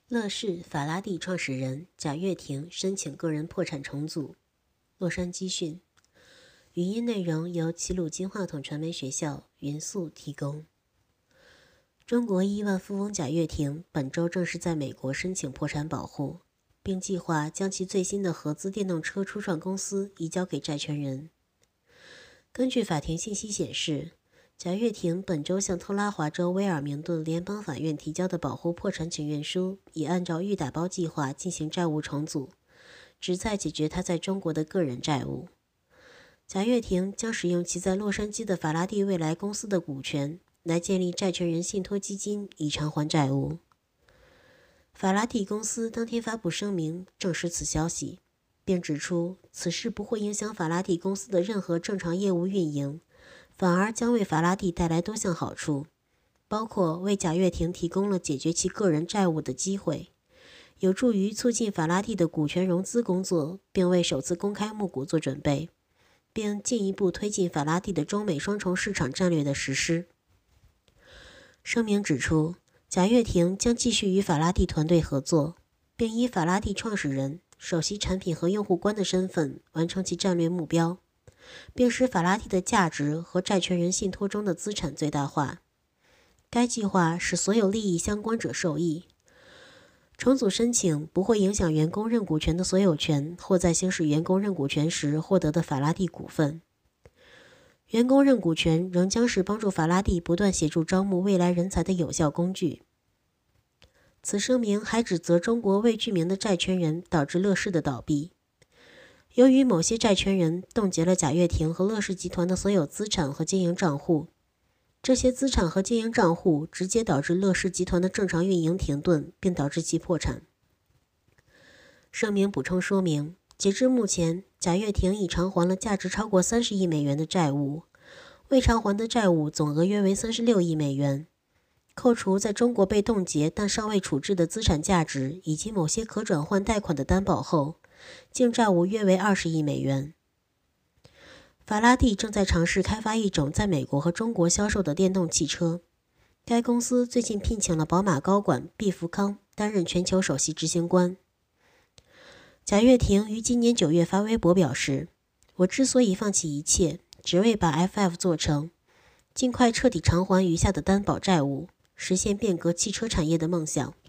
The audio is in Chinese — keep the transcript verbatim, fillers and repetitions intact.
乐视法拉第创始人贾跃亭申请个人破产重组。洛杉矶讯，语音内容由齐鲁金话筒传媒学校云素提供。中国亿万富翁贾跃亭本周正式在美国申请破产保护，并计划将其最新的合资电动车初创公司移交给债权人。根据法庭信息显示，贾跃亭本周向特拉华州威尔明顿联邦法院提交的保护破产请愿书，已按照预打包计划进行债务重组，旨在解决他在中国的个人债务。贾跃亭将使用其在洛杉矶的法拉第未来公司的股权，来建立债权人信托基金，以偿还债务。法拉第公司当天发布声明，证实此消息，并指出此事不会影响法拉第公司的任何正常业务运营，反而将为法拉第带来多项好处，包括为贾跃亭提供了解决其个人债务的机会，有助于促进法拉第的股权融资工作，并为首次公开募股做准备，并进一步推进法拉第的中美双重市场战略的实施。声明指出，贾跃亭将继续与法拉第团队合作，并以法拉第创始人、首席产品和用户官的身份完成其战略目标，并使法拉第的价值和债权人信托中的资产最大化。该计划使所有利益相关者受益。重组申请不会影响员工认股权的所有权或在行使员工认股权时获得的法拉第股份。员工认股权仍将是帮助法拉第不断协助招募未来人才的有效工具。此声明还指责中国未具名的债权人导致乐视的倒闭。由于某些债权人冻结了贾跃亭和乐视集团的所有资产和经营账户，这些资产和经营账户直接导致乐视集团的正常运营停顿，并导致其破产。声明补充说明，截至目前，贾跃亭已偿还了价值超过三十亿美元的债务，未偿还的债务总额约为三十六亿美元。扣除在中国被冻结但尚未处置的资产价值以及某些可转换贷款的担保后，净债务约为二十亿美元。法拉第正在尝试开发一种在美国和中国销售的电动汽车。该公司最近聘请了宝马高管毕福康担任全球首席执行官。贾跃亭于今年九月发微博表示：“我之所以放弃一切，只为把 F F 做成，尽快彻底偿还余下的担保债务，实现变革汽车产业的梦想。”